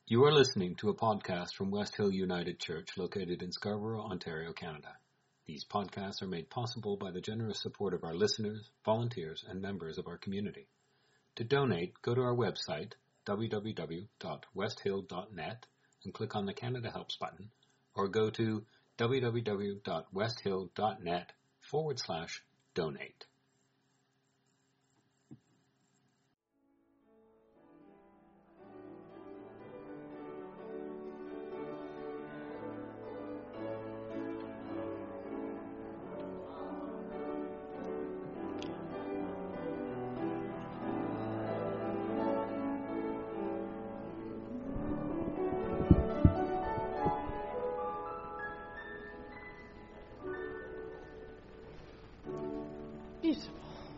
You are listening to a podcast from West Hill United Church located in Scarborough, Ontario, Canada. These podcasts are made possible by the generous support of our listeners, volunteers, and members of our community. To donate, go to our website, www.westhill.net, and click on the Canada Helps button, or go to www.westhill.net/donate. Beautiful.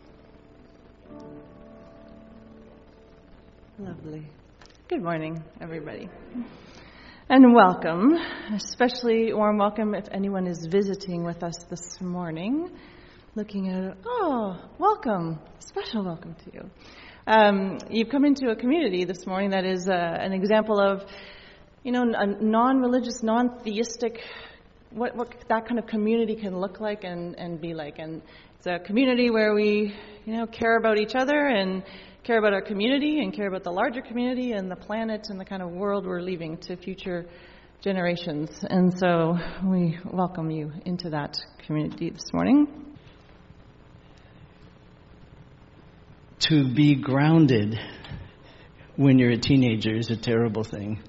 Lovely. Good morning, everybody. And welcome, especially warm welcome if anyone is visiting with us this morning. Looking at, welcome, special welcome to you. You've come into a community this morning that is an example of, a non-religious, non-theistic, what that kind of community can look like and be like. And it's a community where we, care about each other and care about our community and care about the larger community and the planet and the kind of world we're leaving to future generations. And so we welcome you into that community this morning. To be grounded when you're a teenager is a terrible thing.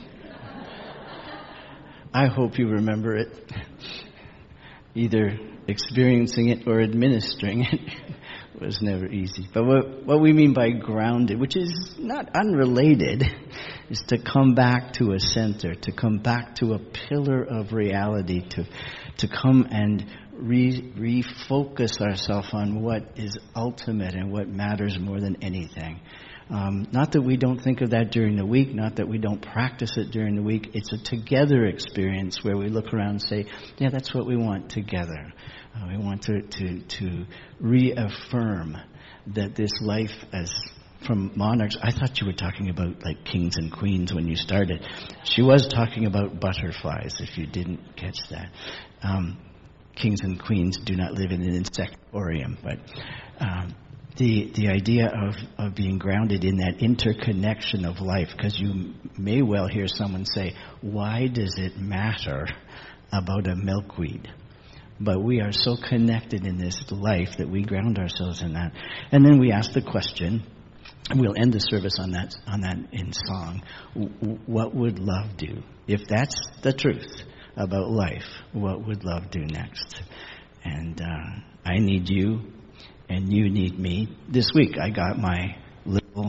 I hope you remember it. Either experiencing it or administering it was never easy. But what we mean by grounded, which is not unrelated, is to come back to a center, to come back to a pillar of reality, to come and refocus ourselves on what is ultimate and what matters more than anything. Not that we don't think of that during the week, not that we don't practice it during the week. It's a together experience where we look around and say, yeah, that's what we want together. We want to reaffirm that this life as from monarchs, I thought you were talking about like kings and queens when you started. She was talking about butterflies, if you didn't catch that. Kings and queens do not live in an insectorium, but the idea of being grounded in that interconnection of life, because you may well hear someone say, why does it matter about a milkweed? But we are so connected in this life that we ground ourselves in that. And then we ask the question, and we'll end the service on that in song, what would love do? If that's the truth about life, what would love do next? And I need you, and you need me. This week I got my little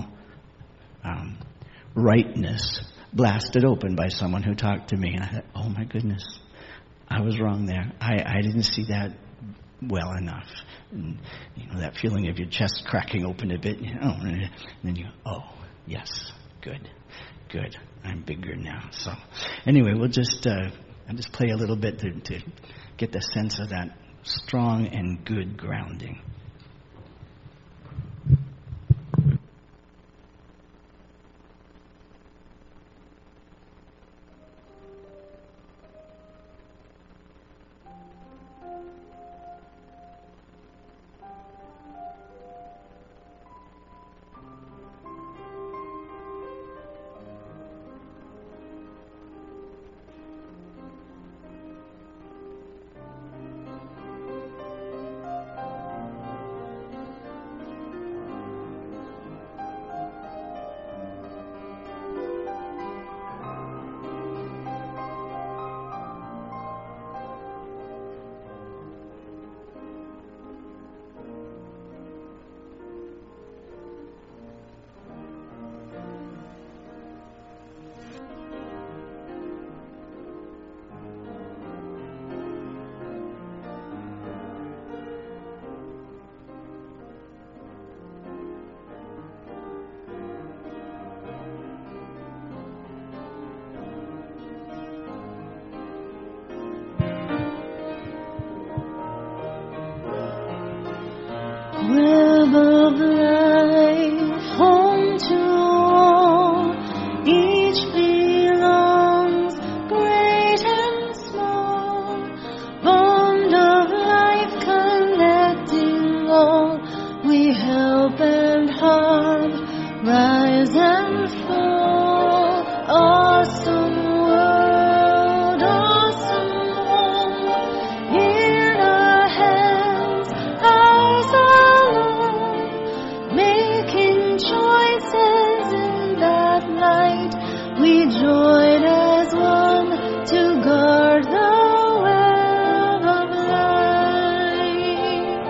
rightness blasted open by someone who talked to me, and I thought, oh my goodness, I was wrong there. I didn't see that well enough. And, that feeling of your chest cracking open a bit, and then you go, oh, yes, good, I'm bigger now. So anyway, I'll just play a little bit to get the sense of that strong and good grounding. joined as one to guard the web of life.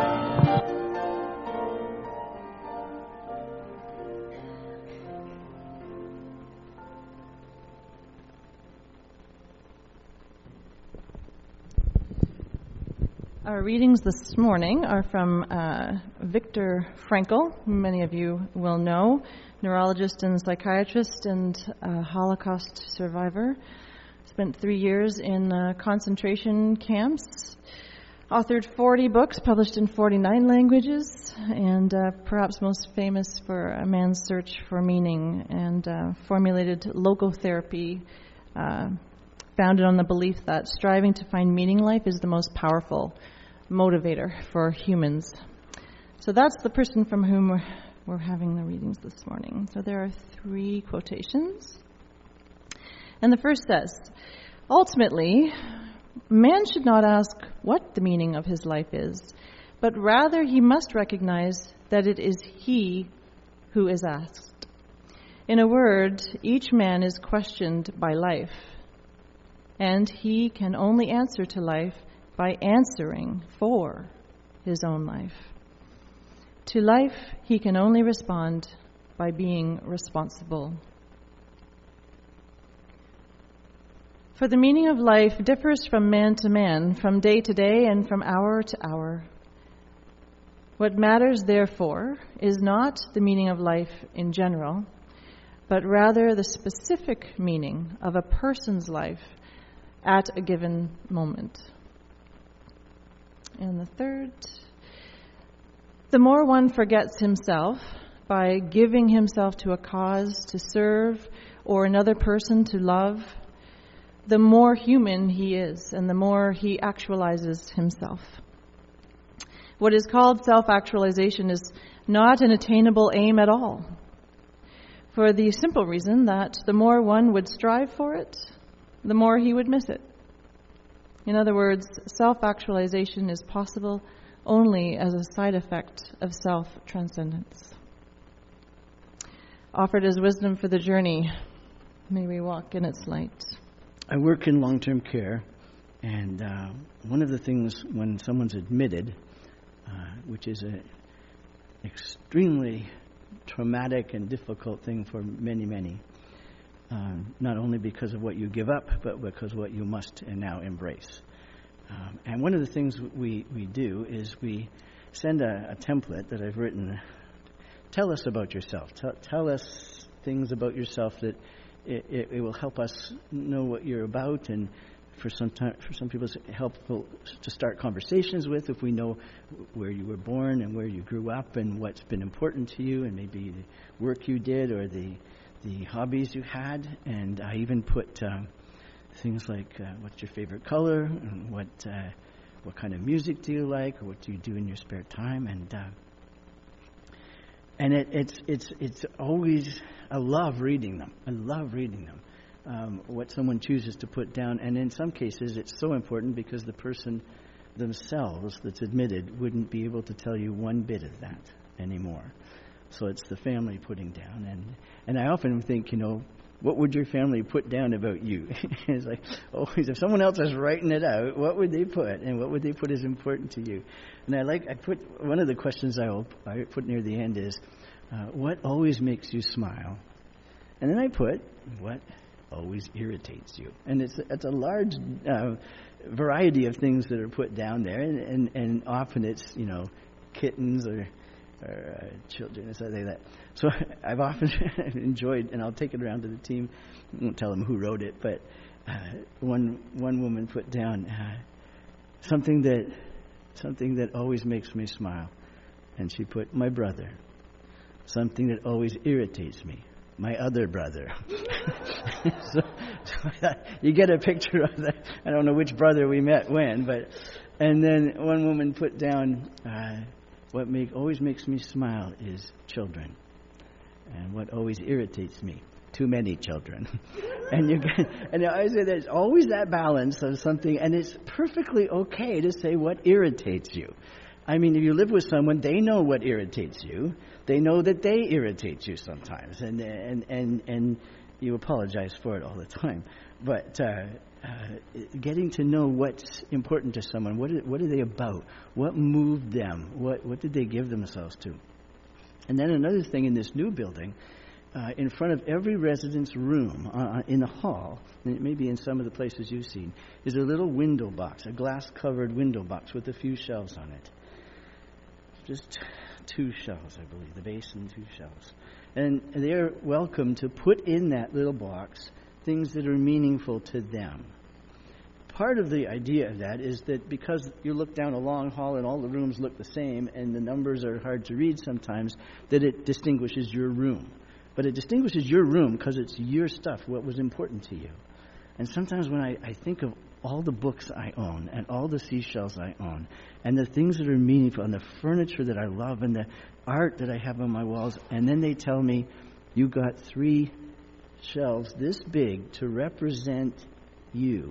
Our readings this morning are from Viktor Frankl, who many of you will know, neurologist and psychiatrist and Holocaust survivor. Spent 3 years in concentration camps, authored 40 books, published in 49 languages, and perhaps most famous for A Man's Search for Meaning, and formulated logotherapy, founded on the belief that striving to find meaning in life is the most powerful motivator for humans. So that's the person from whom we're having the readings this morning. So there are 3 quotations. And the first says, ultimately, man should not ask what the meaning of his life is, but rather he must recognize that it is he who is asked. In a word, each man is questioned by life, and he can only answer to life by answering for his own life. To life, he can only respond by being responsible. For the meaning of life differs from man to man, from day to day, and from hour to hour. What matters, therefore, is not the meaning of life in general, but rather the specific meaning of a person's life at a given moment. And the third, the more one forgets himself by giving himself to a cause to serve or another person to love, the more human he is and the more he actualizes himself. What is called self-actualization is not an attainable aim at all, for the simple reason that the more one would strive for it, the more he would miss it. In other words, self-actualization is possible only as a side effect of self-transcendence. Offered as wisdom for the journey, may we walk in its light. I work in long-term care, and one of the things when someone's admitted, which is an extremely traumatic and difficult thing for many, many, not only because of what you give up, but because of what you must and now embrace. And one of the things we do is we send a template that I've written. Tell us about yourself. Tell us things about yourself that it will help us know what you're about, and for some people it's helpful to start conversations with if we know where you were born and where you grew up and what's been important to you, and maybe the work you did or the hobbies you had. And I even put things like what's your favorite color, and what kind of music do you like, or what do you do in your spare time, and it's always, I love reading them. What someone chooses to put down, and in some cases it's so important because the person themselves that's admitted wouldn't be able to tell you one bit of that anymore. So it's the family putting down, and I often think, what would your family put down about you? It's like, always, if someone else is writing it out, what would they put, and what would they put as important to you? And I put one of the questions I put near the end is, what always makes you smile? And then I put, what always irritates you? And it's a large variety of things that are put down there, and often it's kittens or children and stuff like that. So I've often enjoyed, and I'll take it around to the team. I won't tell them who wrote it, but one woman put down something that always makes me smile, and she put, my brother. Something that always irritates me, my other brother. so you get a picture of that. I don't know which brother we met when, and then one woman put down, what always makes me smile is children, and what always irritates me, too many children. And I say there's always that balance of something, and it's perfectly okay to say what irritates you. I mean, if you live with someone, they know what irritates you. They know that they irritate you sometimes, and you apologize for it all the time. But getting to know what's important to someone, what are they about? What moved them? What did they give themselves to? And then another thing in this new building, in front of every resident's room, in the hall, and maybe in some of the places you've seen, is a little window box, a glass-covered window box with a few shelves on it. Just 2 shelves, I believe, the base and 2 shelves. And they're welcome to put in that little box things that are meaningful to them. Part of the idea of that is that because you look down a long hall and all the rooms look the same and the numbers are hard to read sometimes, that it distinguishes your room. But it distinguishes your room because it's your stuff, what was important to you. And sometimes when I think of all the books I own and all the seashells I own and the things that are meaningful and the furniture that I love and the art that I have on my walls, and then they tell me, you got 3 shelves this big to represent you,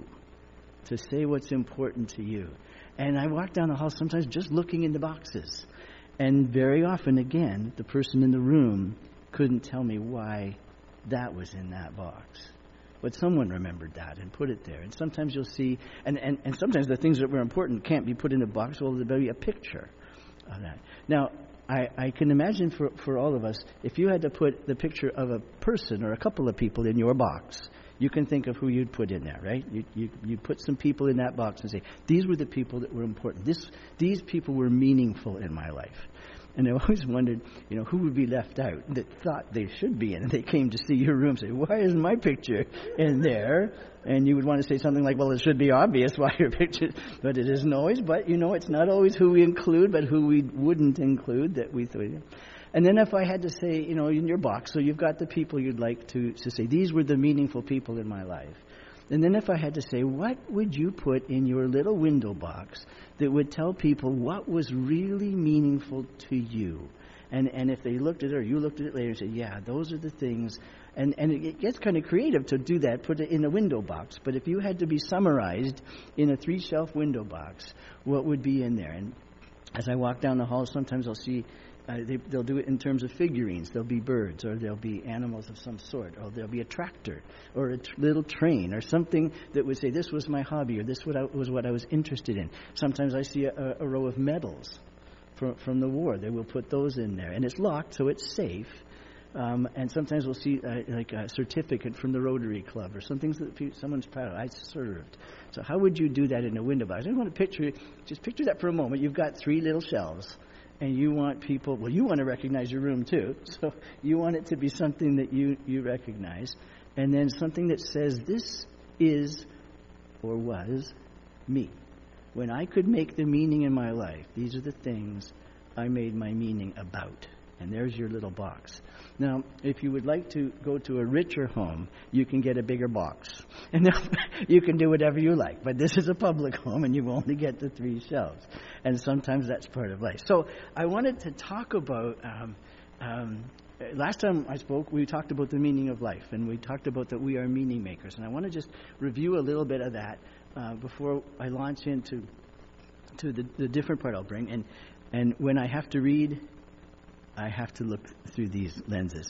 to say what's important to you. And I walk down the hall sometimes just looking in the boxes. And very often, again, the person in the room couldn't tell me why that was in that box. But someone remembered that and put it there. And sometimes you'll see, and sometimes the things that were important can't be put in a box, well, there'll be a picture of that. Now, I can imagine for all of us, if you had to put the picture of a person or a couple of people in your box, you can think of who you'd put in there, right? You put some people in that box and say, these were the people that were important. These people were meaningful in my life. And I always wondered, who would be left out that thought they should be in. And they came to see your room and say, why isn't my picture in there? And you would want to say something like, well, it should be obvious why your picture, but it isn't always. But, it's not always who we include, but who we wouldn't include that we thought. And then if I had to say, in your box, so you've got the people you'd like to say, these were the meaningful people in my life. And then if I had to say, what would you put in your little window box that would tell people what was really meaningful to you? And if they looked at it or you looked at it later and said, yeah, those are the things. And it gets kind of creative to do that, put it in a window box. But if you had to be summarized in a 3-shelf window box, what would be in there? And as I walk down the hall, sometimes I'll see they'll do it in terms of figurines. There'll be birds, or there'll be animals of some sort, or there'll be a tractor, or a little train, or something that would say, this was my hobby, or this was what I was interested in. Sometimes I see a row of medals from the war. They will put those in there. And it's locked, so it's safe. And sometimes we'll see like a certificate from the Rotary Club, or some things that someone's proud of. I served. So how would you do that in a window box? I want to picture that for a moment. You've got 3 little shelves. And you want people, you want to recognize your room too. So you want it to be something that you recognize. And then something that says, this is or was me. When I could make the meaning in my life, these are the things I made my meaning about. And there's your little box. Now, if you would like to go to a richer home, you can get a bigger box. And you can do whatever you like. But this is a public home, and you only get the 3 shelves. And sometimes that's part of life. So I wanted to talk about, last time I spoke, we talked about the meaning of life. And we talked about that we are meaning makers. And I want to just review a little bit of that before I launch into the different part I'll bring. And when I have to read, I have to look through these lenses.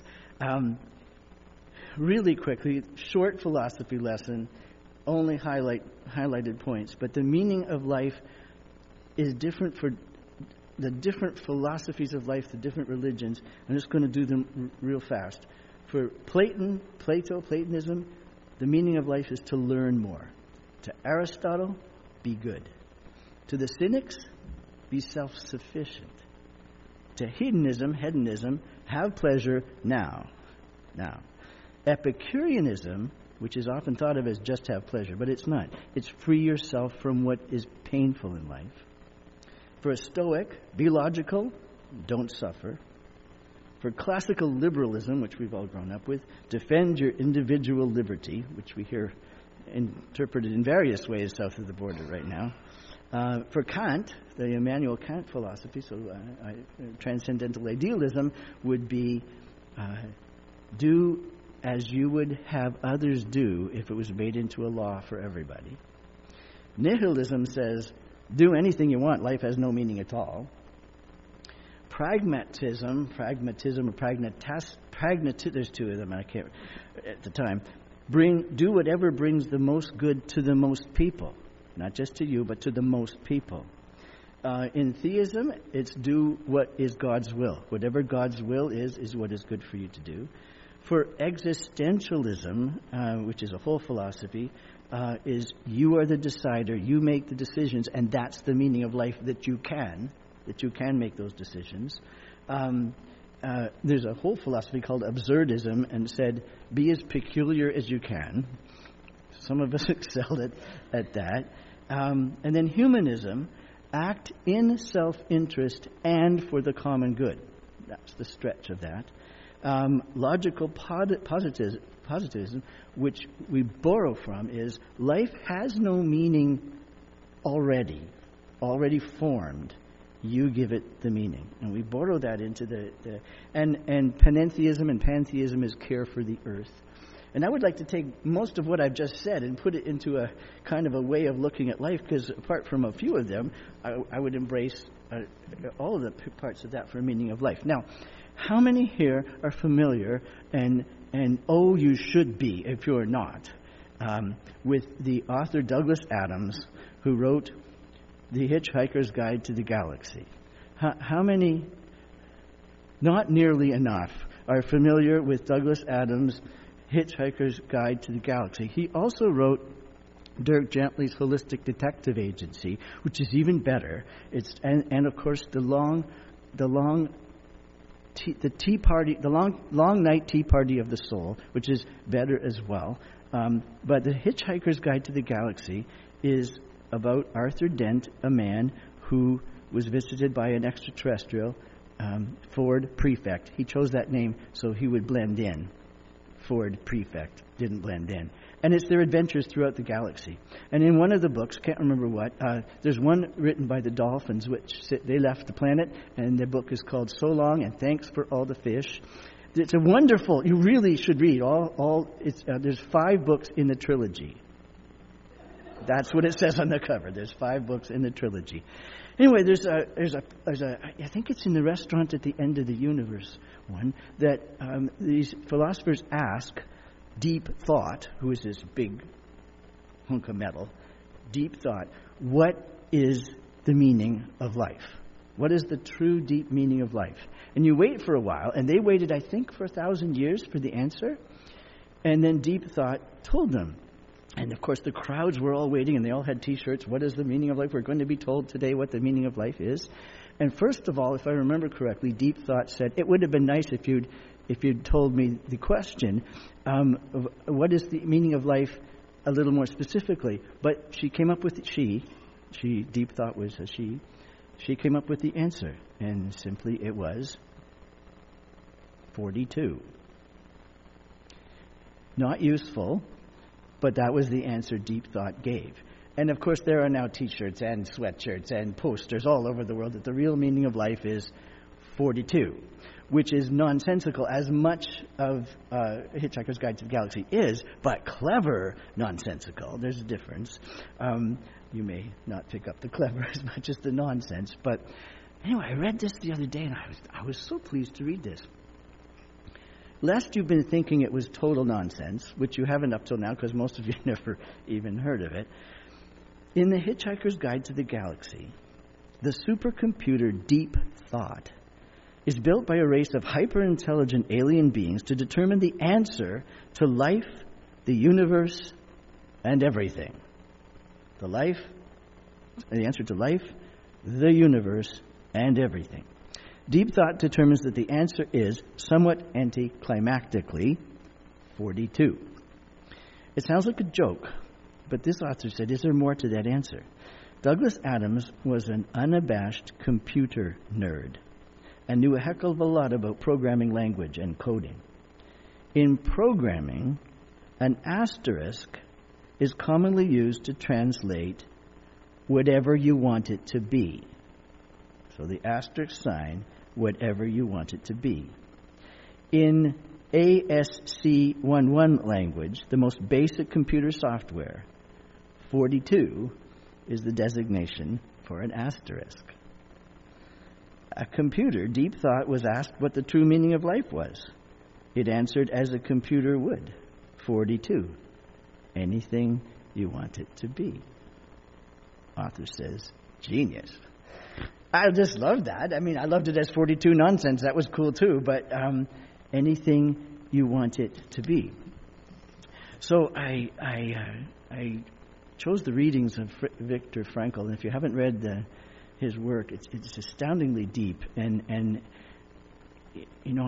Really quickly, short philosophy lesson, only highlighted points. But the meaning of life is different for the different philosophies of life, the different religions. I'm just going to do them real fast. For Platonism, the meaning of life is to learn more. To Aristotle, be good. To the Cynics, be self-sufficient. To hedonism, have pleasure now. Epicureanism, which is often thought of as just have pleasure, but it's not. It's free yourself from what is painful in life. For a Stoic, be logical, don't suffer. For classical liberalism, which we've all grown up with, defend your individual liberty, which we hear interpreted in various ways south of the border right now. For Kant, the Immanuel Kant philosophy, transcendental idealism would be do as you would have others do if it was made into a law for everybody. Nihilism says do anything you want, life has no meaning at all. pragmatism or there's two of them, I can't at the time. Do whatever brings the most good to the most people, not just to you, but to the most people. In theism, it's do what is God's will. Whatever God's will is what is good for you to do. For existentialism, which is a whole philosophy, is you are the decider, you make the decisions, and that's the meaning of life, that you can make those decisions. There's a whole philosophy called absurdism, and said, be as peculiar as you can. Some of us excelled at that. And then humanism, act in self-interest and for the common good. That's the stretch of that. Logical positivism, which we borrow from, is life has no meaning already formed. You give it the meaning. And we borrow that into and panentheism and pantheism is care for the earth. And I would like to take most of what I've just said and put it into a kind of a way of looking at life, because apart from a few of them, I would embrace all of the parts of that for a meaning of life. Now, how many here are familiar, and you should be if you're not, with the author Douglas Adams, who wrote The Hitchhiker's Guide to the Galaxy? How many, not nearly enough, are familiar with Douglas Adams' Hitchhiker's Guide to the Galaxy? He also wrote Dirk Gently's Holistic Detective Agency, which is even better. And of course the long night tea party of the soul, which is better as well. But the Hitchhiker's Guide to the Galaxy is about Arthur Dent, a man who was visited by an extraterrestrial, Ford Prefect. He chose that name so he would blend in. Ford Prefect didn't blend in. And it's their adventures throughout the galaxy. And in one of the books, can't remember what, there's one written by the dolphins, they left the planet, and the book is called So Long and Thanks for All the Fish. It's a wonderful, you really should read there's 5 books in the trilogy. That's what it says on the cover. There's 5 books in the trilogy. Anyway, there's a I think it's in The Restaurant at the End of the Universe one, that these philosophers ask Deep Thought, who is this big hunk of metal, Deep Thought, what is the meaning of life? What is the true deep meaning of life? And you wait for a while, and they waited, I think, for 1,000 years for the answer. And then Deep Thought told them. And of course the crowds were all waiting, and they all had t-shirts. What is the meaning of life? We're going to be told today what the meaning of life is. And first of all, if I remember correctly, Deep Thought said, it would have been nice if you'd told me the question, what is the meaning of life a little more specifically. But she came up with Deep Thought was a she came up with the answer. And simply it was 42. Not useful, but that was the answer Deep Thought gave. And of course there are now t-shirts and sweatshirts and posters all over the world that the real meaning of life is 42, which is nonsensical, as much of Hitchhiker's Guide to the Galaxy is, but clever nonsensical. There's a difference. You may not pick up the clever as much as the nonsense. But anyway, I read this the other day, and I was so pleased to read this. Lest you've been thinking it was total nonsense, which you haven't up till now because most of you never even heard of it, in The Hitchhiker's Guide to the Galaxy, the supercomputer Deep Thought is built by a race of hyper-intelligent alien beings to determine the answer to life, the universe, and everything. The answer to life, the universe, and everything. Deep Thought determines that the answer is, somewhat anticlimactically, 42. It sounds like a joke, but this author said, is there more to that answer? Douglas Adams was an unabashed computer nerd and knew a heck of a lot about programming language and coding. In programming, an asterisk is commonly used to translate whatever you want it to be. So the asterisk sign, whatever you want it to be. In ASC11 language, the most basic computer software, 42 is the designation for an asterisk. A computer, deep thought, was asked what the true meaning of life was. It answered as a computer would. 42. Anything you want it to be. Author says, genius. I just loved that. I mean, I loved it as 42 nonsense. That was cool too. But anything you want it to be. So I chose the readings of Viktor Frankl. And if you haven't read his work, it's astoundingly deep. And you know,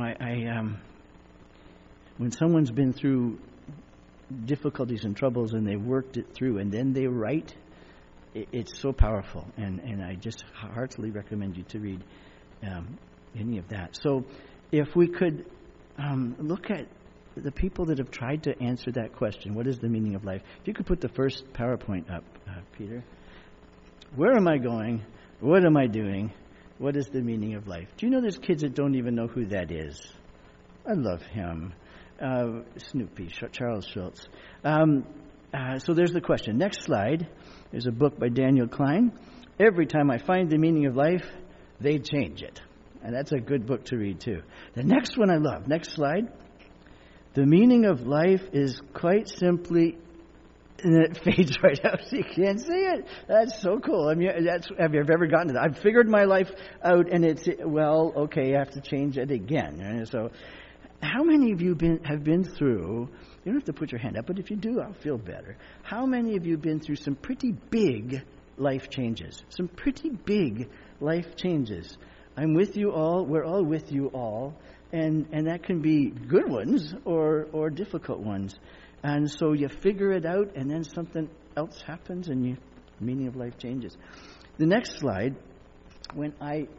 when someone's been through difficulties and troubles and they've worked it through and then they write, it's so powerful. And I just heartily recommend you to read any of that. So if we could look at the people that have tried to answer that question, what is the meaning of life? If you could put the first PowerPoint up, Peter. Where am I going? What am I doing? What is the meaning of life? Do you know there's kids that don't even know who that is? I love him. Snoopy, Charles Schultz. So there's the question. Next slide. There's a book by Daniel Klein. Every time I find the meaning of life, they change it. And that's a good book to read too. The next one I love. Next slide. The meaning of life is quite simply, and it fades right out so you can't see it. That's so cool. I mean, have you ever gotten to that? I've figured my life out and it's, well, okay, I have to change it again. Right? So how many of you have been through, you don't have to put your hand up, but if you do, I'll feel better. How many of you have been through some pretty big life changes? Some pretty big life changes. I'm with you all. We're all with you all. And that can be good ones or difficult ones. And so you figure it out, and then something else happens, and the meaning of life changes. The next slide, when I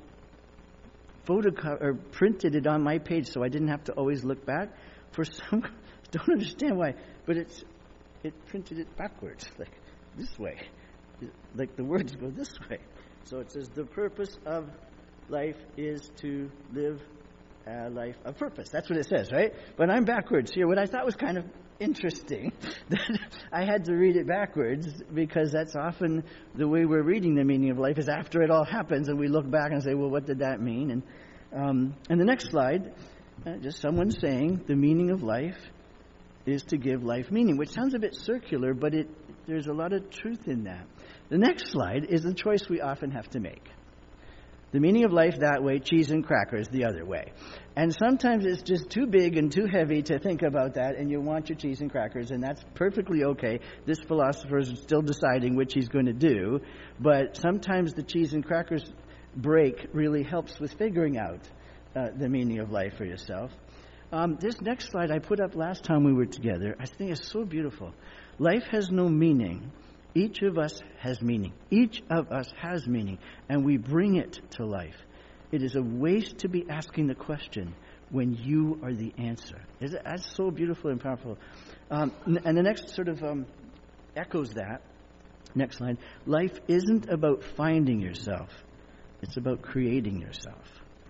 printed it on my page so I didn't have to always look back, for some, don't understand why, but it printed it backwards, like this way. Like the words go this way. So it says, the purpose of life is to live a life of purpose. That's what it says, right? But I'm backwards here. What I thought was kind of interesting, that I had to read it backwards, because that's often the way we're reading the meaning of life, is after it all happens and we look back and say, well, what did that mean? And the next slide, just someone saying the meaning of life is to give life meaning, which sounds a bit circular, but there's a lot of truth in that. The next slide is the choice we often have to make. The meaning of life that way, cheese and crackers the other way. And sometimes it's just too big and too heavy to think about that, and you want your cheese and crackers, and that's perfectly okay. This philosopher is still deciding which he's going to do, but sometimes the cheese and crackers break really helps with figuring out the meaning of life for yourself. This next slide I put up last time we were together, I think it's so beautiful. Life has no meaning. Each of us has meaning. Each of us has meaning, and we bring it to life. It is a waste to be asking the question when you are the answer. That's so beautiful and powerful. And the next sort of echoes that. Next slide. Life isn't about finding yourself. It's about creating yourself.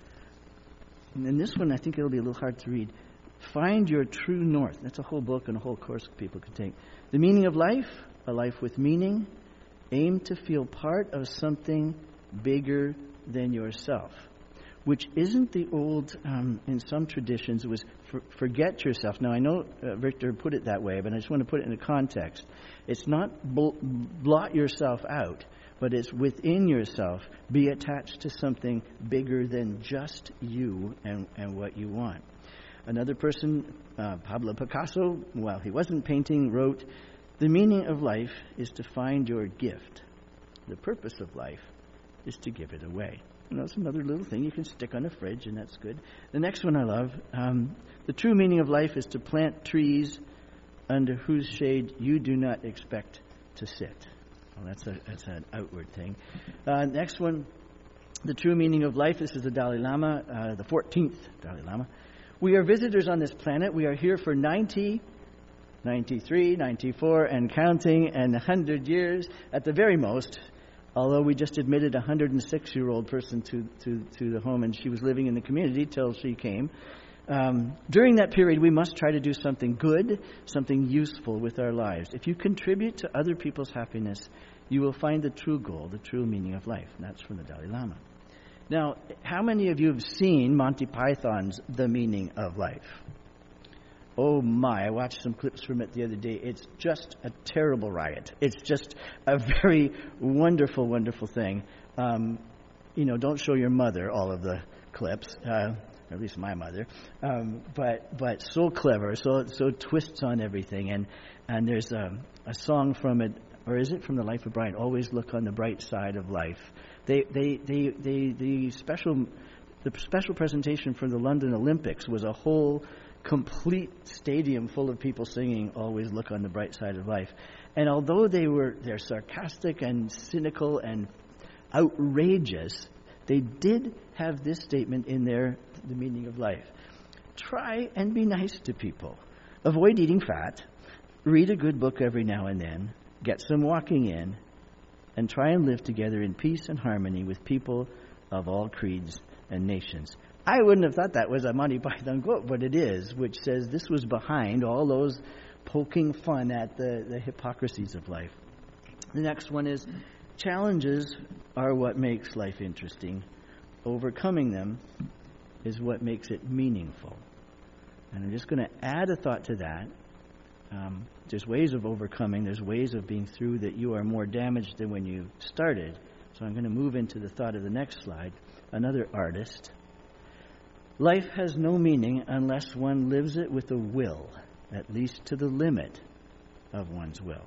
And in this one, I think it'll be a little hard to read. Find your true north. That's a whole book and a whole course people could take. The meaning of life. A life with meaning. Aim to feel part of something bigger than yourself, which isn't the old, in some traditions, it was forget yourself. Now, I know Victor put it that way, but I just want to put it in a context. It's not blot yourself out, but it's within yourself. Be attached to something bigger than just you and what you want. Another person, Pablo Picasso, while he wasn't painting, wrote, the meaning of life is to find your gift. The purpose of life is to give it away. You know, it's another little thing you can stick on a fridge, and that's good. The next one I love. The true meaning of life is to plant trees under whose shade you do not expect to sit. Well, that's an outward thing. Next one. The true meaning of life. This is the Dalai Lama, the 14th Dalai Lama. We are visitors on this planet. We are here for 90, 93, 94, and counting, and 100 years at the very most. Although we just admitted a 106-year-old person to the home, and she was living in the community till she came. During that period, we must try to do something good, something useful with our lives. If you contribute to other people's happiness, you will find the true goal, the true meaning of life. And that's from the Dalai Lama. Now, how many of you have seen Monty Python's The Meaning of Life? Oh my, I watched some clips from it the other day. It's just a terrible riot. It's just a very wonderful, wonderful thing. Don't show your mother all of the clips, or at least my mother. But so clever, so twists on everything. And there's a song from it, or is it from The Life of Brian? Always look on the bright side of life. The special presentation for the London Olympics was a whole complete stadium full of people singing "Always Look on the Bright Side of Life." And although they're sarcastic and cynical and outrageous, they did have this statement in there: The Meaning of Life. Try and be nice to people. Avoid eating fat. Read a good book every now and then. Get some walking in. And try and live together in peace and harmony with people of all creeds and nations. I wouldn't have thought that was a Monty Python quote, but it is, which says this was behind all those poking fun at the hypocrisies of life. The next one is, challenges are what makes life interesting. Overcoming them is what makes it meaningful. And I'm just going to add a thought to that. There's ways of overcoming. There's ways of being through that you are more damaged than when you started. So I'm going to move into the thought of the next slide. Another artist. Life has no meaning unless one lives it with a will, at least to the limit of one's will.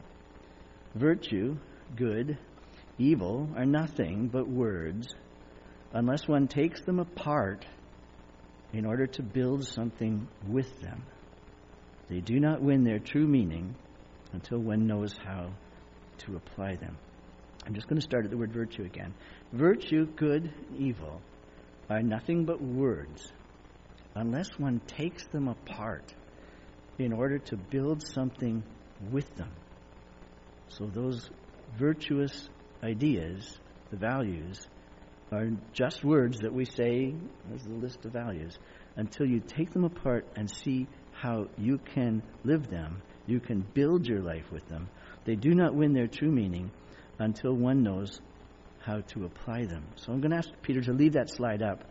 Virtue, good, evil are nothing but words unless one takes them apart in order to build something with them. They do not win their true meaning until one knows how to apply them. I'm just going to start at the word virtue again. Virtue, good, evil are nothing but words unless one takes them apart in order to build something with them. So those virtuous ideas, the values, are just words that we say as the list of values until you take them apart and see how you can live them. You can build your life with them. They do not win their true meaning until one knows how to apply them. So I'm going to ask Peter to leave that slide up.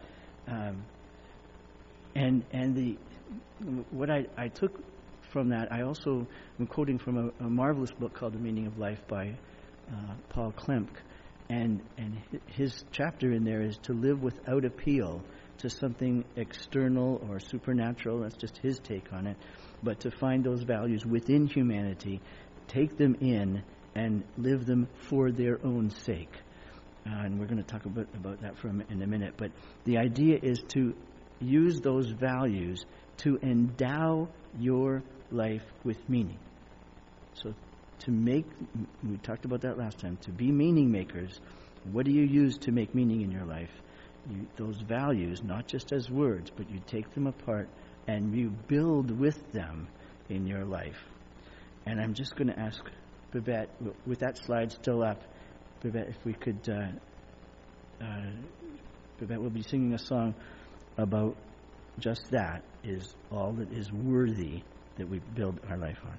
What I took from that, I also am quoting from a marvelous book called The Meaning of Life by Paul Klemk. And his chapter in there is to live without appeal to something external or supernatural. That's just his take on it. But to find those values within humanity, take them in, and live them for their own sake. And we're going to talk about that in a minute. But the idea is to use those values to endow your life with meaning. So we talked about that last time, to be meaning makers, what do you use to make meaning in your life? Those values, not just as words, but you take them apart and you build with them in your life. And I'm just going to ask Babette, with that slide still up, Babette, if we could, Babette will be singing a song about just that, is all that is worthy that we build our life on.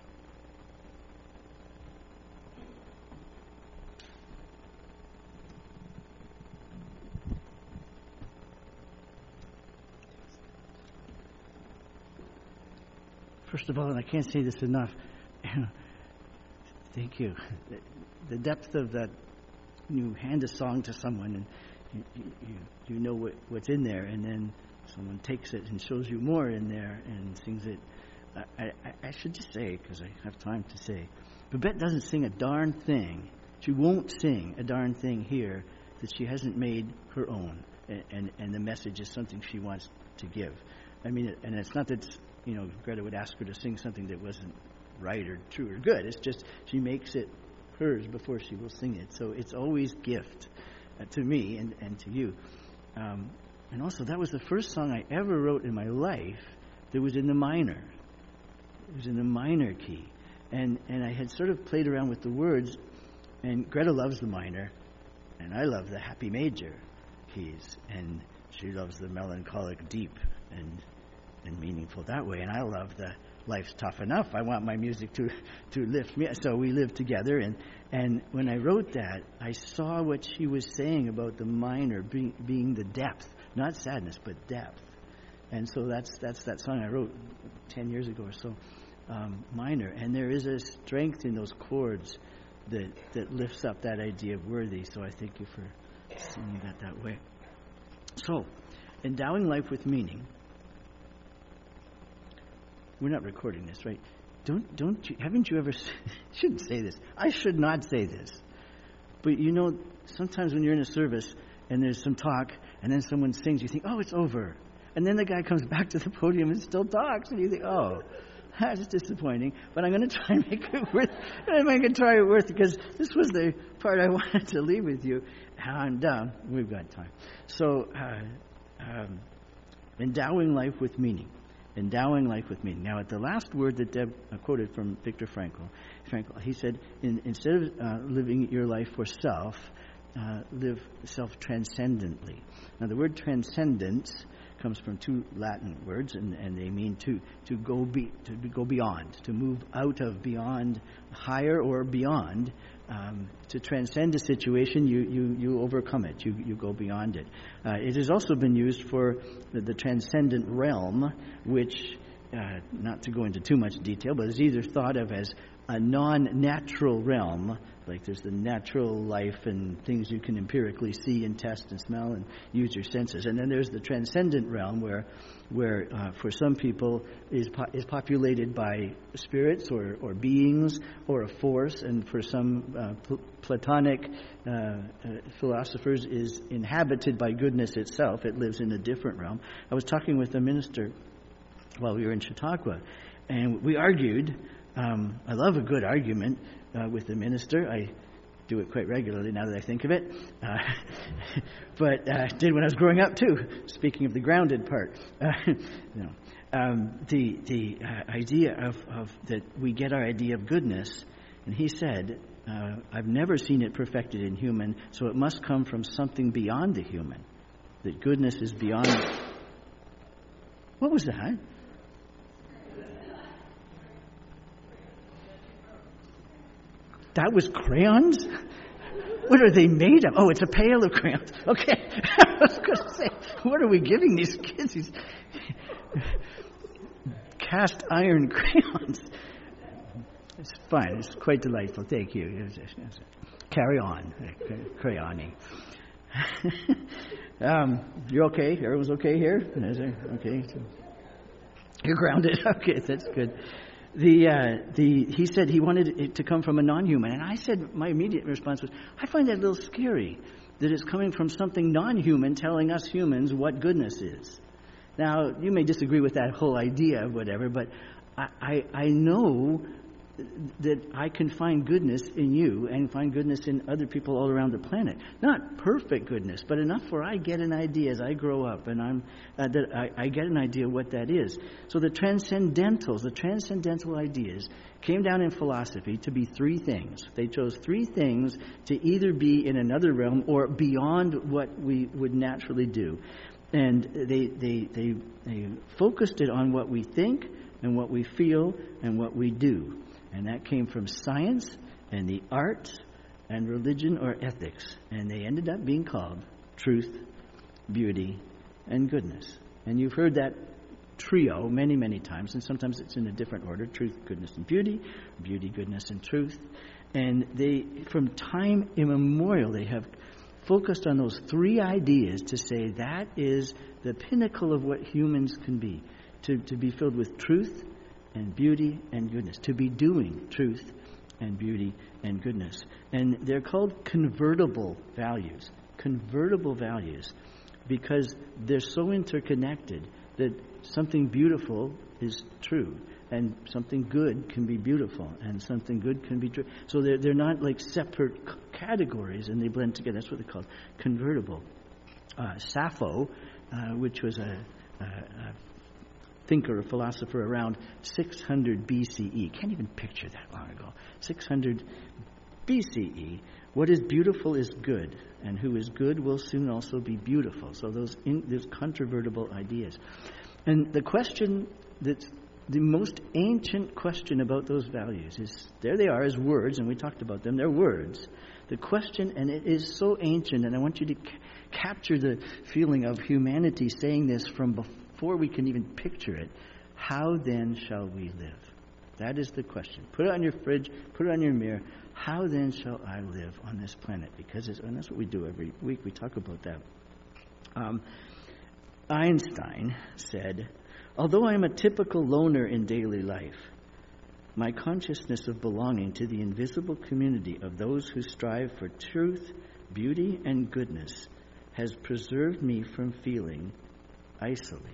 First of all, and I can't say this enough, thank you. The depth of that, you hand a song to someone and you know what's in there, and then someone takes it and shows you more in there and sings it. I should just say, because I have time to say, Babette doesn't sing a darn thing. She won't sing a darn thing here that she hasn't made her own, and the message is something she wants to give. I mean, and it's not that, Greta would ask her to sing something that wasn't right or true or good. It's just she makes it hers before she will sing it. So it's always gift to me and to you. And also, that was the first song I ever wrote in my life that was in the minor. It was in the minor key. And I had sort of played around with the words, and Greta loves the minor, and I love the happy major keys, and she loves the melancholic deep and meaningful that way, and I love the life's tough enough. I want my music to lift me. So we live together. And when I wrote that, I saw what she was saying about the minor being the depth, not sadness, but depth. And so that's that song I wrote 10 years ago or so, minor. And there is a strength in those chords that lifts up that idea of worthy. So I thank you for singing that way. So, endowing life with meaning. We're not recording this, right? Haven't you ever, shouldn't say this. I should not say this. But sometimes when you're in a service and there's some talk and then someone sings, you think, oh, it's over. And then the guy comes back to the podium and still talks, and you think, oh, that's disappointing. But I'm going to try and make it worth. I'm going to try it worth, because this was the part I wanted to leave with you. And we've got time. So, endowing life with meaning. Endowing life with meaning. Now, at the last word that Deb quoted from Viktor Frankl, he said, instead of living your life for self, live self-transcendently. Now, the word transcendence comes from two Latin words, and they mean to go beyond, to move out of, beyond, higher or beyond. To transcend a situation, you overcome it. You go beyond it. It has also been used for the transcendent realm, which, not to go into too much detail, but is either thought of as a non-natural realm, like there's the natural life and things you can empirically see and test and smell and use your senses. And then there's the transcendent realm where for some people is populated by spirits or beings or a force, and for some Platonic philosophers is inhabited by goodness itself. It lives in a different realm. I was talking with a minister while we were in Chautauqua, and we argued. I love a good argument with the minister. I do it quite regularly now that I think of it. But did when I was growing up too. Speaking of the grounded part, the idea of that we get our idea of goodness, and he said, "I've never seen it perfected in human, so it must come from something beyond the human. That goodness is beyond." What was that? That was crayons? What are they made of? Oh, it's a pail of crayons. Okay. I was going to say, what are we giving these kids? These cast iron crayons. It's fine. It's quite delightful. Thank you. Carry on. Crayoning. You're okay? Everyone's okay here? Okay. You're grounded. Okay, that's good. He said he wanted it to come from a non-human, and I said my immediate response was, I find that a little scary that it's coming from something non-human telling us humans what goodness is. Now, you may disagree with that whole idea of whatever, but I know that I can find goodness in you and find goodness in other people all around the planet. Not perfect goodness, but enough where I get an idea as I grow up, and I get an idea what that is. So the transcendental ideas came down in philosophy to be three things. They chose three things to either be in another realm or beyond what we would naturally do. And they focused it on what we think and what we feel and what we do. And that came from science and the arts and religion or ethics. And they ended up being called truth, beauty, and goodness. And you've heard that trio many, many times. And sometimes it's in a different order. Truth, goodness, and beauty. Beauty, goodness, and truth. And they, from time immemorial, they have focused on those three ideas to say that is the pinnacle of what humans can be. To be filled with truth and beauty and goodness, to be doing truth and beauty and goodness. And they're called convertible values because they're so interconnected that something beautiful is true and something good can be beautiful and something good can be true. So they're not like separate categories, and they blend together. That's what they're called, convertible. Sappho, which was a thinker, a philosopher around 600 BCE. Can't even picture that long ago. 600 BCE. What is beautiful is good, and who is good will soon also be beautiful. So those controvertible ideas. And the question that's The most ancient question about those values is, there they are as words, and we talked about them, they're words. The question, and it is so ancient, and I want you to capture the feeling of humanity saying this from before we can even picture it. How then shall we live? That is the question. Put it on your fridge, put it on your mirror. How then shall I live on this planet? Because and that's what we do every week. We talk about that. Einstein said, although I am a typical loner in daily life, my consciousness of belonging to the invisible community of those who strive for truth, beauty, and goodness has preserved me from feeling isolated.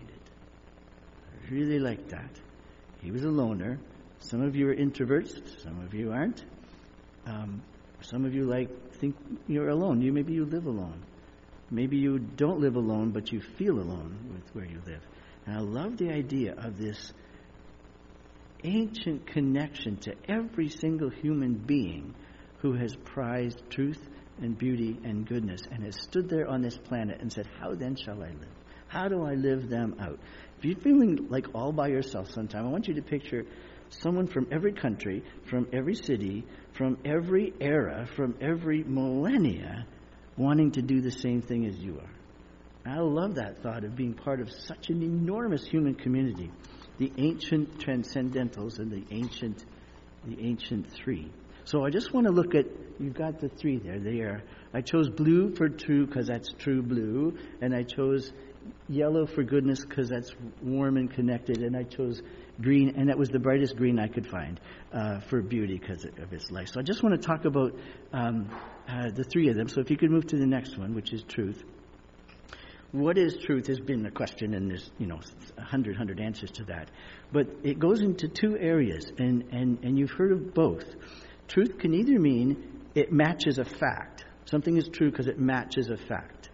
I really like that. He was a loner. Some of you are introverts. Some of you aren't. Some of you think you're alone. Maybe you live alone. Maybe you don't live alone, but you feel alone with where you live. And I love the idea of this ancient connection to every single human being who has prized truth and beauty and goodness and has stood there on this planet and said, how then shall I live? How do I live them out? If you're feeling like all by yourself sometime, I want you to picture someone from every country, from every city, from every era, from every millennia, wanting to do the same thing as you are. I love that thought of being part of such an enormous human community. The ancient transcendentals and the ancient three. So I just want to look at, you've got the three there. I chose blue for true because that's true blue, and I chose yellow for goodness because that's warm and connected, and I chose green, and that was the brightest green I could find for beauty because of its life. So I just want to talk about the three of them. So if you could move to the next one, which is truth. What is truth has been a question, and there's 100 answers to that. But it goes into two areas, and you've heard of both. Truth can either mean it matches a fact. Something is true because it matches a fact.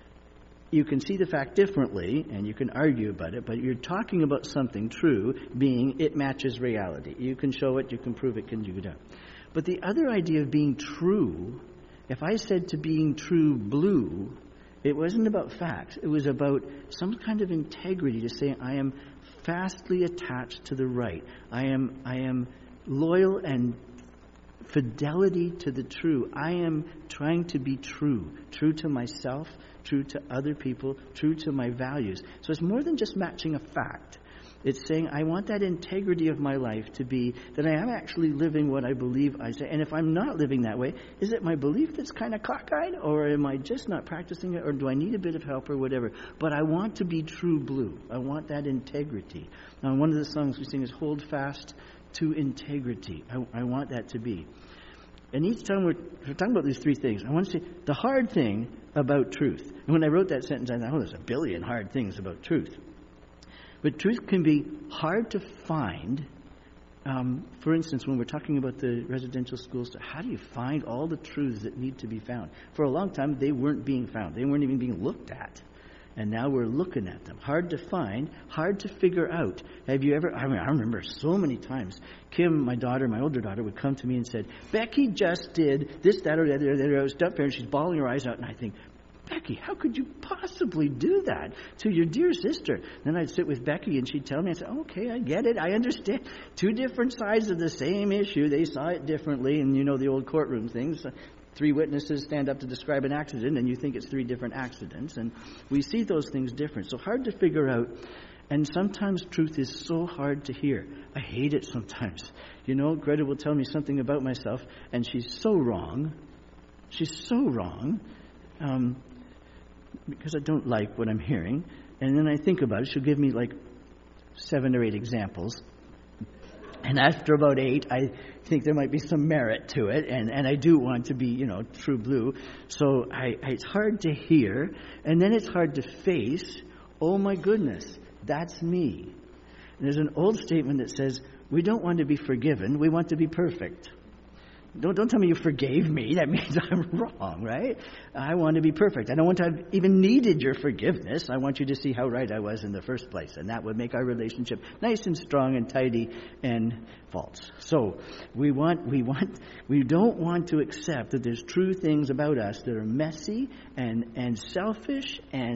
You can see the fact differently, and you can argue about it, but you're talking about something true being it matches reality. You can show it, you can prove it, can do that. But the other idea of being true, if I said to being true blue, it wasn't about facts. It was about some kind of integrity to say I am fastly attached to the right. I am loyal and fidelity to the true. I am trying to be true to myself, true to other people, true to my values. So it's more than just matching a fact. It's saying I want that integrity of my life to be that I am actually living what I believe I say. And if I'm not living that way, is it my belief that's kind of cockeyed, or am I just not practicing it, or do I need a bit of help or whatever? But I want to be true blue. I want that integrity. Now, one of the songs we sing is Hold Fast to Integrity. I want that to be. And each time we're talking about these three things, I want to say the hard thing about truth. And when I wrote that sentence, I thought, there's a billion hard things about truth. But truth can be hard to find. For instance, when we're talking about the residential schools, how do you find all the truths that need to be found? For a long time, they weren't being found. They weren't even being looked at. And now we're looking at them. Hard to find, hard to figure out. Have you ever, I remember so many times, Kim, my daughter, my older daughter, would come to me and said, Becky just did this, that, or the other. I was up there and she's bawling her eyes out. And I think, Becky, how could you possibly do that to your dear sister? Then I'd sit with Becky and she'd tell me, I'd say, okay, I get it, I understand. Two different sides of the same issue. They saw it differently, and you know the old courtroom things. 3 witnesses stand up to describe an accident, and you think it's 3 different accidents. And we see those things different. So hard to figure out. And sometimes truth is so hard to hear. I hate it sometimes. Greta will tell me something about myself, and she's so wrong. She's so wrong. Because I don't like what I'm hearing. And then I think about it. She'll give me 7 or 8 examples. And after about 8, I think there might be some merit to it. And I do want to be, true blue. So it's hard to hear. And then it's hard to face. Oh, my goodness, that's me. And there's an old statement that says, we don't want to be forgiven. We want to be perfect. Don't tell me you forgave me. That means I'm wrong, right? I want to be perfect. I don't want to have even needed your forgiveness. I want you to see how right I was in the first place. And that would make our relationship nice and strong and tidy and false. So we don't want to accept that there's true things about us that are messy and selfish and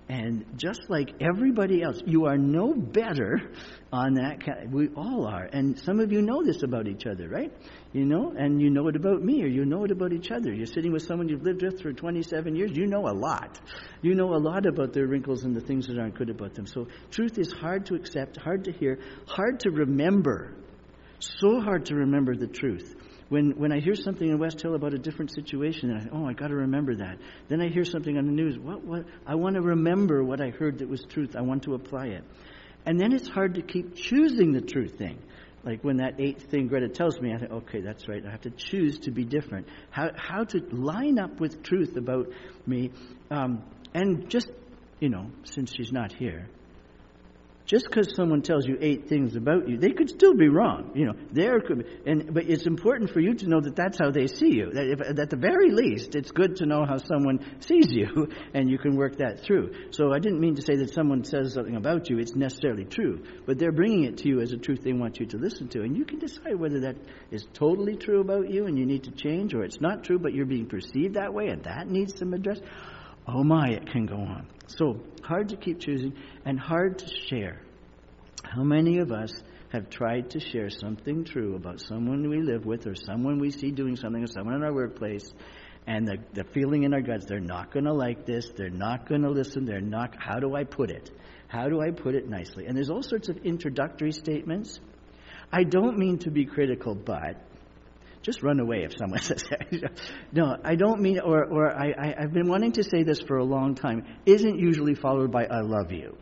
And just like everybody else, you are no better on that. We all are. And some of you know this about each other, right? You know, and you know it about me, or you know it about each other. You're sitting with someone you've lived with for 27 years. You know a lot. You know a lot about their wrinkles and the things that aren't good about them. So truth is hard to accept, hard to hear, hard to remember. So hard to remember the truth. When I hear something in West Hill about a different situation, and I got to remember that. Then I hear something on the news. What? I want to remember what I heard that was truth. I want to apply it. And then it's hard to keep choosing the truth thing. Like when that 8th thing Greta tells me, I think, okay, that's right. I have to choose to be different. How to line up with truth about me. And just, since she's not here, just because someone tells you 8 things about you, they could still be wrong. But it's important for you to know that that's how they see you. That if, at the very least, it's good to know how someone sees you, and you can work that through. So I didn't mean to say that someone says something about you, it's necessarily true. But they're bringing it to you as a truth they want you to listen to. And you can decide whether that is totally true about you and you need to change, or it's not true, but you're being perceived that way, and that needs some address. Oh my, it can go on. So, hard to keep choosing and hard to share. How many of us have tried to share something true about someone we live with, or someone we see doing something, or someone in our workplace, and the feeling in our guts, they're not going to like this, they're not going to listen, how do I put it? How do I put it nicely? And there's all sorts of introductory statements. I don't mean to be critical, but... just run away if someone says that. No, I don't mean, I've been wanting to say this for a long time, isn't usually followed by I love you.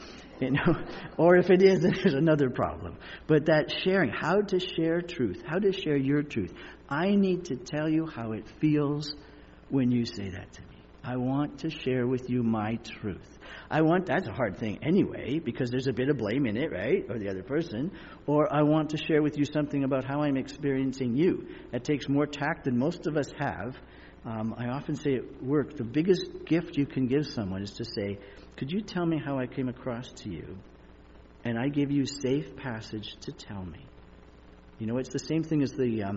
Or if it is, then there's another problem. But that sharing, how to share truth, how to share your truth. I need to tell you how it feels when you say that to me. I want to share with you my truth. That's a hard thing anyway, because there's a bit of blame in it, right? Or the other person. Or I want to share with you something about how I'm experiencing you. That takes more tact than most of us have. I often say at work, the biggest gift you can give someone is to say, could you tell me how I came across to you? And I give you safe passage to tell me. It's the same thing as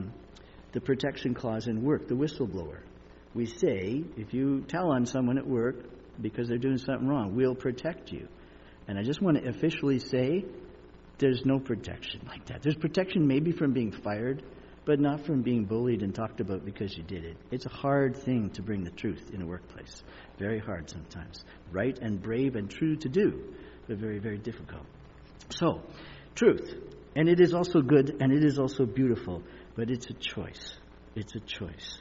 the protection clause in work, the whistleblower. We say, if you tell on someone at work because they're doing something wrong, we'll protect you. And I just want to officially say, there's no protection like that. There's protection maybe from being fired, but not from being bullied and talked about because you did it. It's a hard thing to bring the truth in a workplace. Very hard sometimes. Right and brave and true to do, but very, very difficult. So, truth. And it is also good, and it is also beautiful, but it's a choice. It's a choice.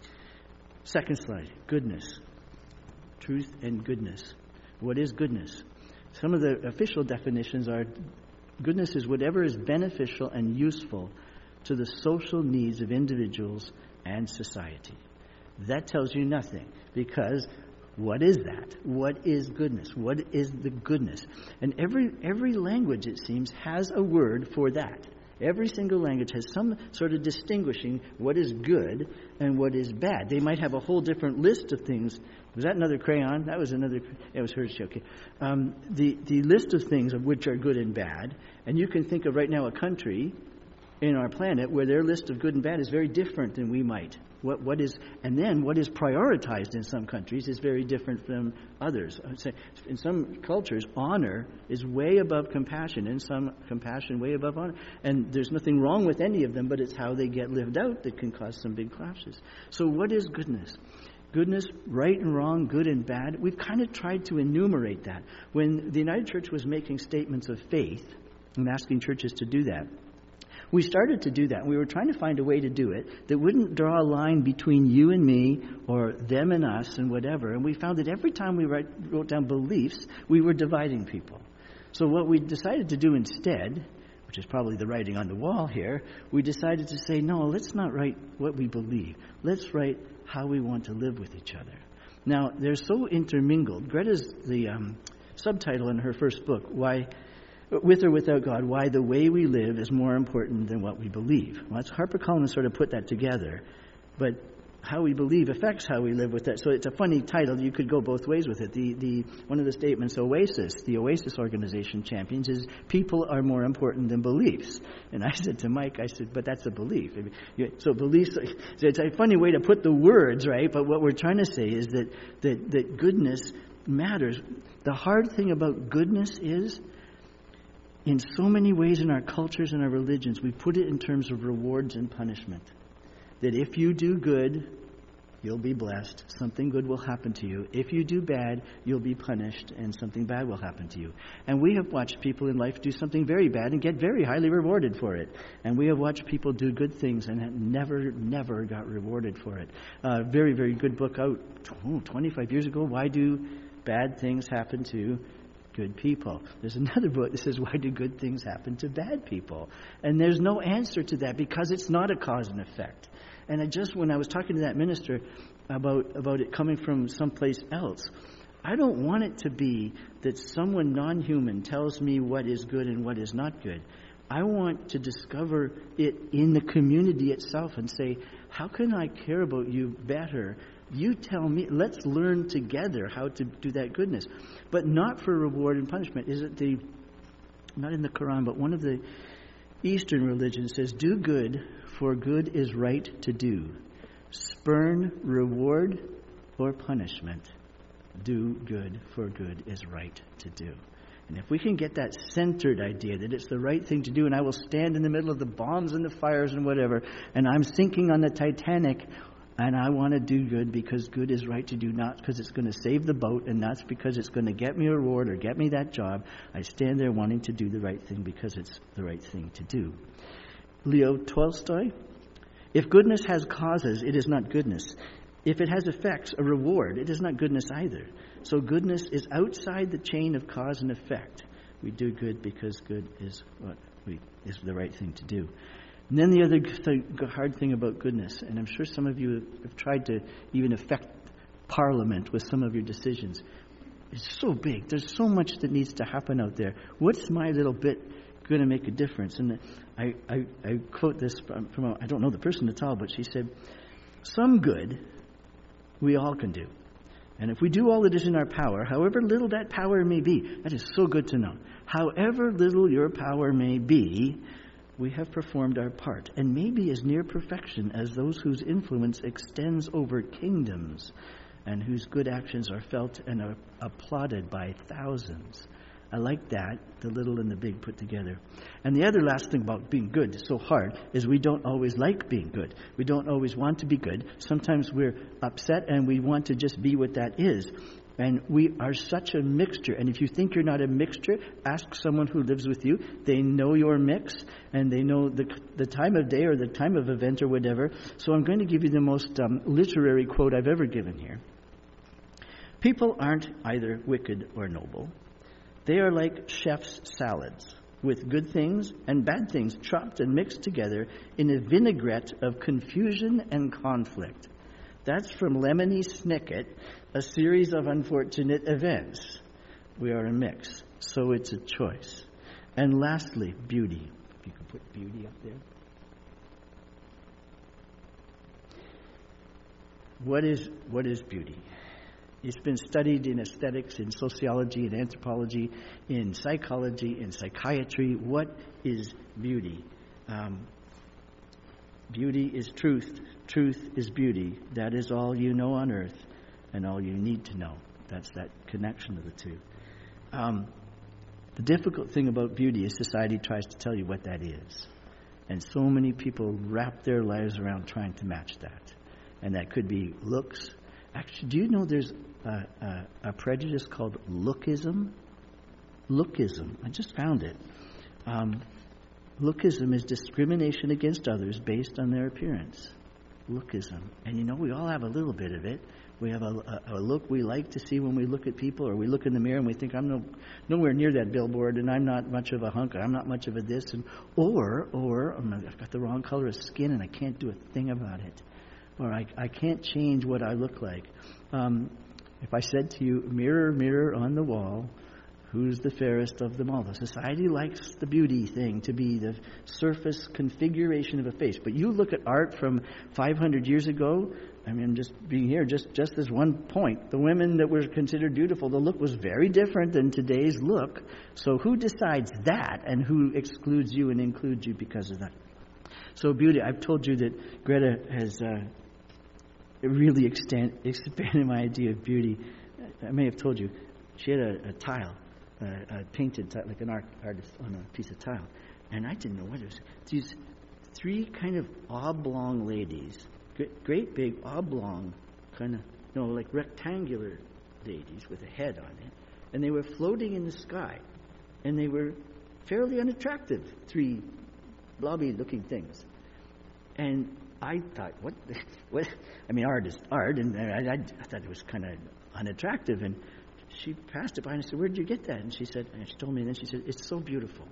Second slide, goodness. Truth and goodness. What is goodness? Some of the official definitions are, goodness is whatever is beneficial and useful to the social needs of individuals and society. That tells you nothing, because what is that? What is goodness? What is the goodness? And every language, it seems, has a word for that. Every single language has some sort of distinguishing what is good and what is bad. They might have a whole different list of things. Was that another crayon? That was another. It was hers. Okay. The list of things of which are good and bad. And you can think of right now a country in our planet where their list of good and bad is very different than we might. What is prioritized in some countries is very different from others. I would say in some cultures, honor is way above compassion, and some compassion way above honor. And there's nothing wrong with any of them, but it's how they get lived out that can cause some big clashes. So what is goodness? Goodness, right and wrong, good and bad. We've kind of tried to enumerate that. When the United Church was making statements of faith and asking churches to do that, we started to do that. We were trying to find a way to do it that wouldn't draw a line between you and me or them and us and whatever. And we found that every time we wrote down beliefs, we were dividing people. So what we decided to do instead, which is probably the writing on the wall here, we decided to say, no, let's not write what we believe. Let's write how we want to live with each other. Now, they're so intermingled. Greta's the subtitle in her first book, Why... With or Without God, Why the Way We Live is More Important Than What We Believe. Well, that's HarperCollins sort of put that together. But how we believe affects how we live with that. So it's a funny title. You could go both ways with it. One of the statements, the Oasis organization champions, is people are more important than beliefs. And I said to Mike, but that's a belief. So beliefs, so it's a funny way to put the words, right? But what we're trying to say is that goodness matters. The hard thing about goodness is, in so many ways in our cultures and our religions, we put it in terms of rewards and punishment. That if you do good, you'll be blessed. Something good will happen to you. If you do bad, you'll be punished, and something bad will happen to you. And we have watched people in life do something very bad and get very highly rewarded for it. And we have watched people do good things and never got rewarded for it. Very, very good book out 25 years ago, Why Do Bad Things Happen to Good People? There's another book that says, Why Do Good Things Happen to Bad People? And there's no answer to that because it's not a cause and effect. And when I was talking to that minister about it coming from someplace else, I don't want it to be that someone non-human tells me what is good and what is not good. I want to discover it in the community itself and say, how can I care about you better? You tell me, let's learn together how to do that goodness. But not for reward and punishment. Not in the Quran, but one of the Eastern religions says, do good, for good is right to do. Spurn reward or punishment. Do good, for good is right to do. And if we can get that centered idea that it's the right thing to do, and I will stand in the middle of the bombs and the fires and whatever, and I'm sinking on the Titanic, and I want to do good because good is right to do, not because it's going to save the boat, and not because it's going to get me a reward or get me that job. I stand there wanting to do the right thing because it's the right thing to do. Leo Tolstoy, if goodness has causes, it is not goodness. If it has effects, a reward, it is not goodness either. So goodness is outside the chain of cause and effect. We do good because good is is the right thing to do. And then the other hard thing about goodness, and I'm sure some of you have tried to even affect Parliament with some of your decisions. It's so big. There's so much that needs to happen out there. What's my little bit going to make a difference? And I quote this from I don't know the person at all, but she said, some good we all can do. And if we do all that is in our power, however little that power may be, that is so good to know. However little your power may be, we have performed our part, and maybe as near perfection as those whose influence extends over kingdoms, and whose good actions are felt and are applauded by thousands. I like that, the little and the big put together. And the other last thing about being good, it's so hard, is we don't always like being good. We don't always want to be good. Sometimes we're upset and we want to just be what that is. And we are such a mixture. And if you think you're not a mixture, ask someone who lives with you. They know your mix, and they know the time of day or the time of event or whatever. So I'm going to give you the most literary quote I've ever given here. People aren't either wicked or noble. They are like chef's salads, with good things and bad things chopped and mixed together in a vinaigrette of confusion and conflict. That's from Lemony Snicket, A Series of Unfortunate Events. We are a mix, so it's a choice. And lastly, beauty. If you could put beauty up there. What is beauty? It's been studied in aesthetics, in sociology, in anthropology, in psychology, in psychiatry. What is beauty? Beauty is truth. Truth is beauty. That is all you know on earth and all you need to know. That's that connection of the two. The difficult thing about beauty is society tries to tell you what that is. And so many people wrap their lives around trying to match that. And that could be looks. Actually, do you know there's a prejudice called lookism? Lookism. I just found it. Lookism is discrimination against others based on their appearance. Lookism. And we all have a little bit of it. We have a look we like to see when we look at people, or we look in the mirror and we think, I'm nowhere near that billboard, and I'm not much of a hunk, I'm not much of a this, or I've got the wrong color of skin and I can't do a thing about it. Or I can't change what I look like. If I said to you, mirror, mirror on the wall, who's the fairest of them all? The society likes the beauty thing to be the surface configuration of a face. But you look at art from 500 years ago, I'm just being here, just as one point. The women that were considered beautiful, the look was very different than today's look. So who decides that, and who excludes you and includes you because of that? So beauty, I've told you that Greta has really expanded my idea of beauty. I may have told you, she had a tile, a painted tile, like an artist on a piece of tile. And I didn't know what it was. These 3 kind of oblong ladies, great big oblong, kind of, like rectangular ladies with a head on it. And they were floating in the sky. And they were fairly unattractive, 3 blobby-looking things. And I thought, what? I mean, art is art, and I thought it was kind of unattractive. And she passed it by, and I said, "Where did you get that?" And she said, and she told me, and then she said, "It's so beautiful."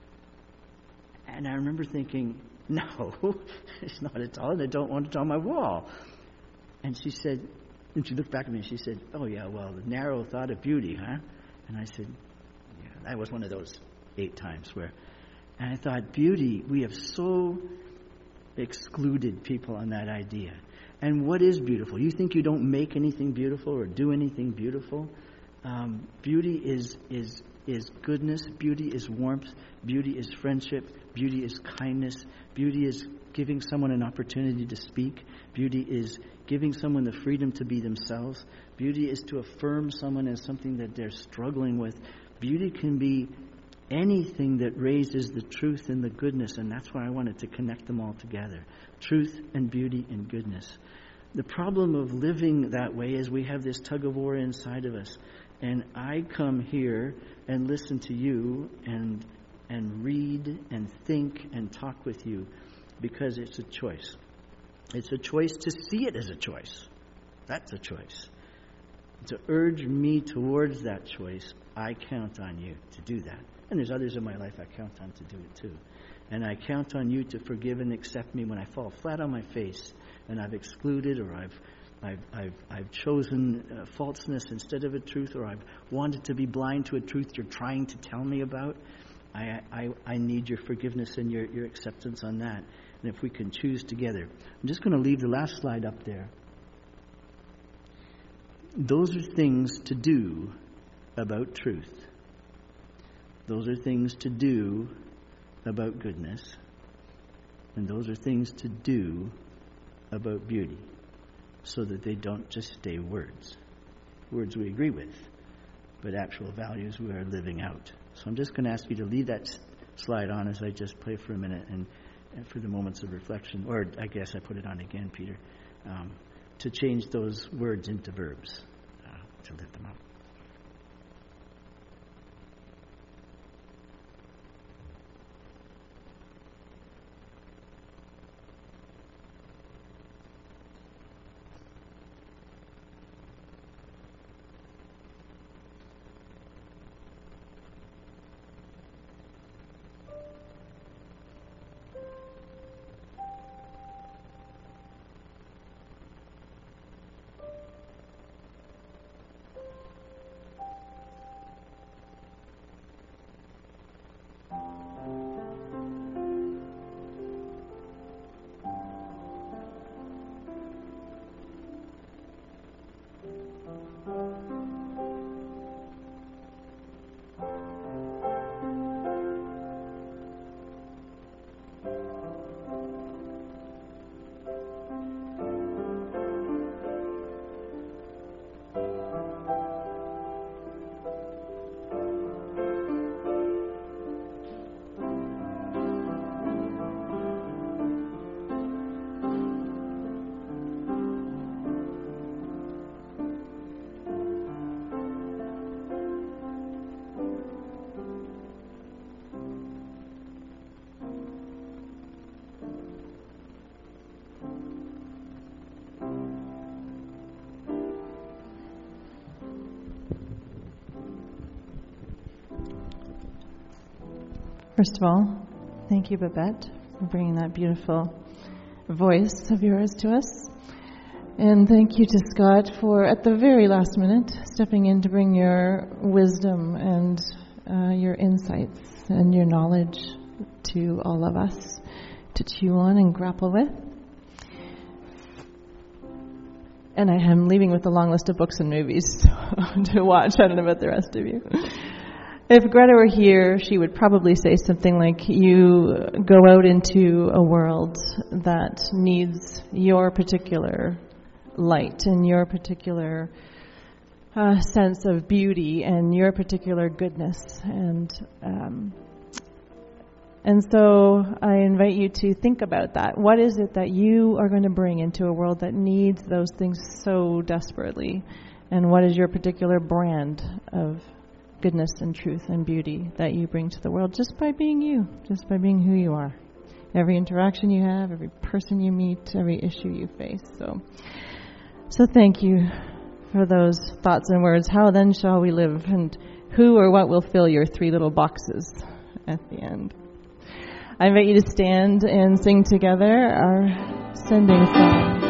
And I remember thinking, no, it's not at all, and I don't want it on my wall. And she said, and she looked back at me and she said, "Oh yeah, well, the narrow thought of beauty, huh?" And I said, yeah, that was one of those 8 times where, and I thought, beauty, we have so excluded people on that idea. And what is beautiful? You think you don't make anything beautiful or do anything beautiful? Beauty is goodness. Beauty is warmth. Beauty is friendship. Beauty is kindness. Beauty is giving someone an opportunity to speak. Beauty is giving someone the freedom to be themselves. Beauty is to affirm someone as something that they're struggling with. Beauty can be anything that raises the truth and the goodness, and that's why I wanted to connect them all together. Truth and beauty and goodness. The problem of living that way is we have this tug of war inside of us. And I come here and listen to you and read and think and talk with you because it's a choice. It's a choice to see it as a choice. That's a choice. To urge me towards that choice, I count on you to do that. And there's others in my life I count on to do it too. And I count on you to forgive and accept me when I fall flat on my face and I've excluded or I've chosen falseness instead of a truth, or I've wanted to be blind to a truth you're trying to tell me about. I need your forgiveness and your acceptance on that. And if we can choose together. I'm just going to leave the last slide up there. Those are things to do about truth. Those are things to do about goodness. And those are things to do about beauty, so that they don't just stay words we agree with, but actual values we are living out. So I'm just going to ask you to leave that slide on as I just play for a minute and for the moments of reflection, or I guess I put it on again, Peter, to change those words into verbs, to lift them up. First of all, thank you, Babette, for bringing that beautiful voice of yours to us. And thank you to Scott for, at the very last minute, stepping in to bring your wisdom and your insights and your knowledge to all of us to chew on and grapple with. And I am leaving with a long list of books and movies to watch. I don't know about the rest of you. If Greta were here, she would probably say something like, you go out into a world that needs your particular light and your particular sense of beauty and your particular goodness. And so I invite you to think about that. What is it that you are going to bring into a world that needs those things so desperately? And what is your particular brand of goodness and truth and beauty that you bring to the world just by being you, just by being who you are? Every interaction you have, every person you meet, every issue you face. So thank you for those thoughts and words. How then shall we live? And who or what will fill your 3 little boxes at the end? I invite you to stand and sing together our sending song.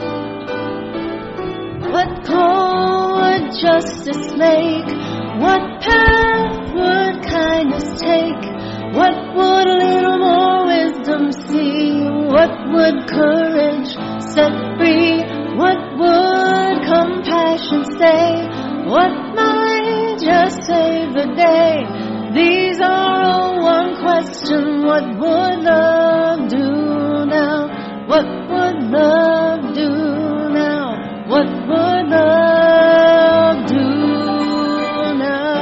What call would justice make? What path would kindness take? What would a little more wisdom see? What would courage set free? What would compassion say? What might just save the day? These are all one question. What would love do now? What would love do now? What would love do now?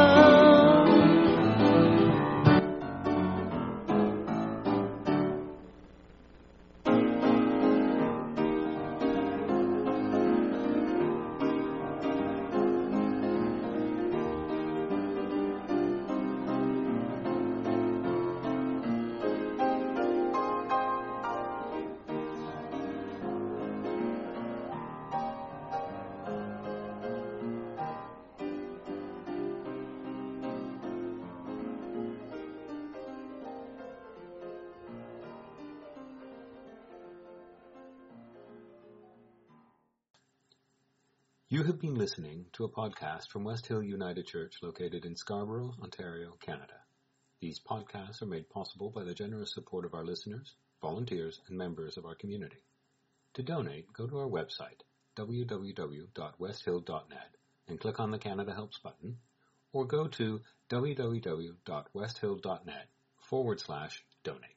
You have been listening to a podcast from West Hill United Church located in Scarborough, Ontario, Canada. These podcasts are made possible by the generous support of our listeners, volunteers, and members of our community. To donate, go to our website, www.westhill.net, and click on the Canada Helps button, or go to www.westhill.net/donate.